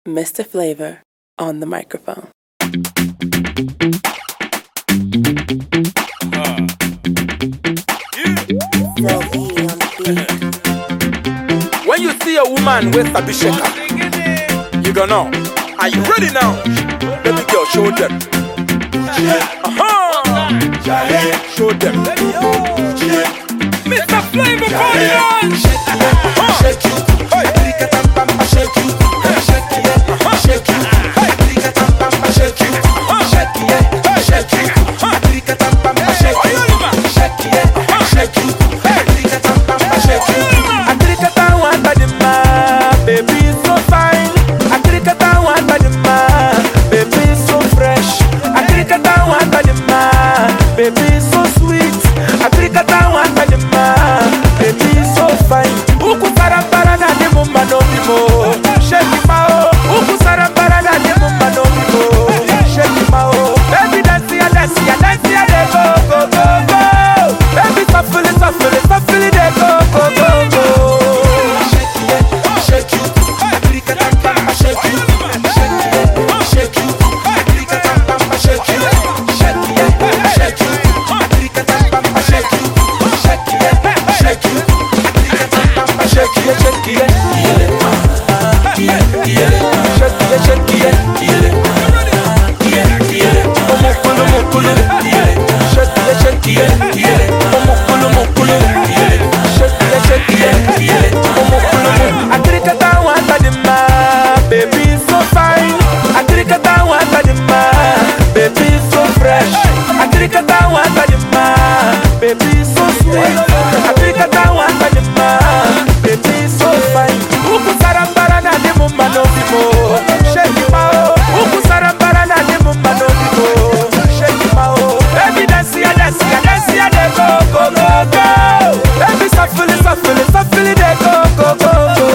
Mr. Flavor on the microphone. When you see a woman with a bishaka, you gonna know. Are you ready now? Baby girl, show them. Show them. Mr. Flavor, party on. Shake you, shake you, shake you, shake you, shake you, shake you, shake you, shake you, shake you. Akrikata wanta di ma, baby so fine. Akrikata wanta di ma, baby so fresh. Akrikata wanta di ma, baby so sweet. Akrikata wanta di ma, baby so fine. Uku sarambara na di mumba no bimo, shake it mao. Uku sarambara na di mumba no bimo, shake it mao. Baby dance ya, dance ya, dance ya, de go go go go. Baby shuffle it, shuffle it, shuffle it, de go go go go. Shake you, Akrikata bamba shake you, shake you, Akrikata bamba shake you, shake you, Akrikata bamba shake you, shake you, Akrikata bamba shake you, shake you, Akrikata wanta di ma, baby so fine. Akrikata wanta di ma, baby so fresh. Akrikata wanta di ma, baby so sweet. Akrikata wanta di ma, baby so fine. Uku sarambara na di mumba no bimo, shake it mao. Uku sarambara na di mumba no bimo, shake it mao. Baby dance ya, dance ya, dance ya, de go go go go. Baby shuffle it, shuffle it, shuffle it, de go go go go.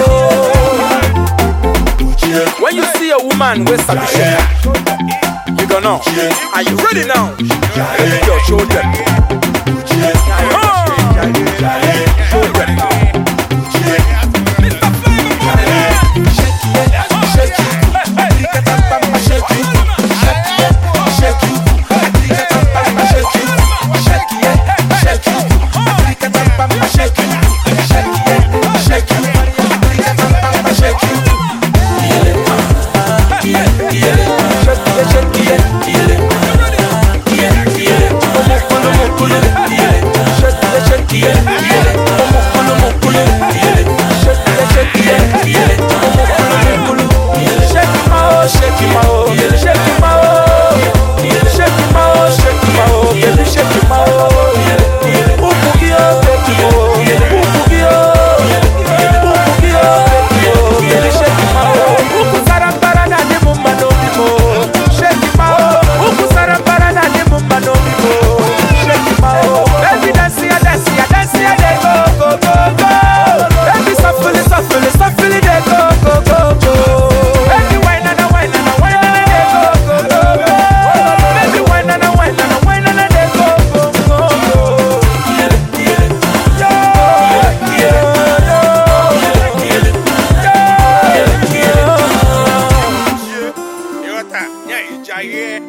When you see a woman with a bishaka, you gonna know. Are you ready now? Baby girl, show them. Show them. Mr. Flavor, shake you, Akrikata bamba shake you, shake you, Akrikata bamba shake you, shake you, Akrikata bamba shake you, shake you, Akrikata bamba shake you.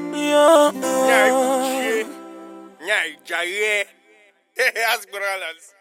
As